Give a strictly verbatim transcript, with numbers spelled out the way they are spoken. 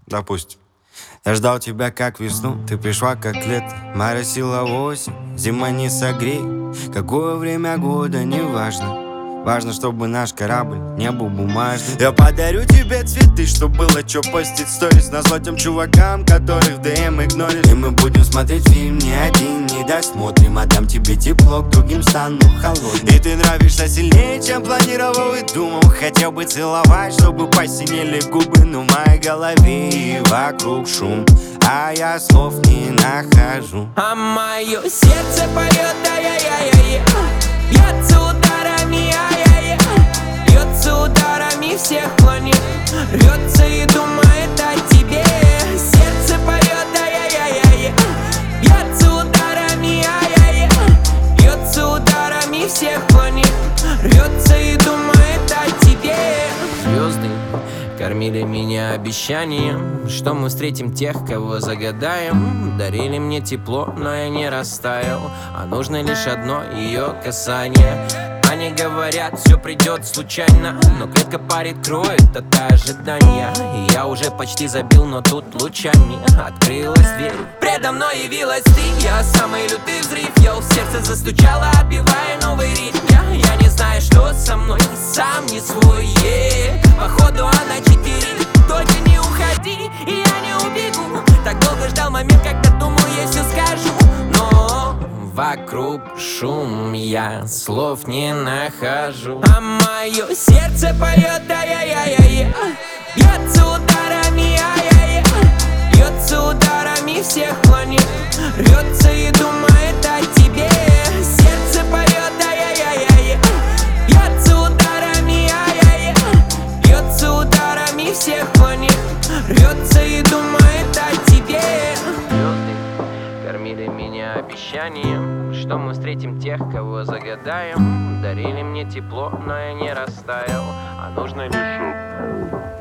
допустим. Я ждал тебя как весну, ты пришла как лето. Моросила осень, зима не согрей. Какое время года, не важно. Важно, чтобы наш корабль не был бумажный. Я подарю тебе цветы, чтоб было чё постить сторис. Назло тем чувакам, которых в ДМ игноришь. И мы будем смотреть фильм не один, не досмотрим. Отдам тебе тепло, к другим стану холодным. И ты нравишься сильнее, чем планировал и думал. Хотел бы целовать, чтобы посинели губы. Но в моей голове и вокруг шум, а я слов не нахожу. А мое сердце поет, ай-яй-яй-яй, бьется ударами, ай-яй-яй, бьется ударами всех планет, рвется и думает о тебе. Сердце поет, ай-яй-яй-яй, бьется ударами, ай-яй-яй, бьется ударами всех планет, рвется и думает о тебе. Звезды кормили меня обещанием, что мы встретим тех, кого загадаем. Дарили мне тепло, но я не растаял, а нужно лишь одно ее касание. Они говорят, все придет случайно, но клетка парит, кроет от ожидания. И я уже почти забил, но тут лучами открылась дверь. Предо мной явилась ты, я самый лютый взрыв. Йоу, сердце застучало, отбивая новый ритм. Я, я не знаю, что со мной, сам не свой, yeah. Походу она читерит, только не уходи, и я не убегу. Так долго ждал момент, когда думал, я все скажу, но вокруг шум, я слов не нахожу. А мое сердце поет, ай-яй-яй-яй, бьется ударами, ай-яй-яй, бьется ударами всех планет, рвется и думает о тебе. Сердце поет, ай-яй-яй-яй, бьется ударами, ай-яй-яй, бьется ударами всех планет, рвется и думает о тебе. Звезды кормили меня обещанием, что мы встретим тех, кого загадаем. Дарили мне тепло, но я не растаял, а нужно лишь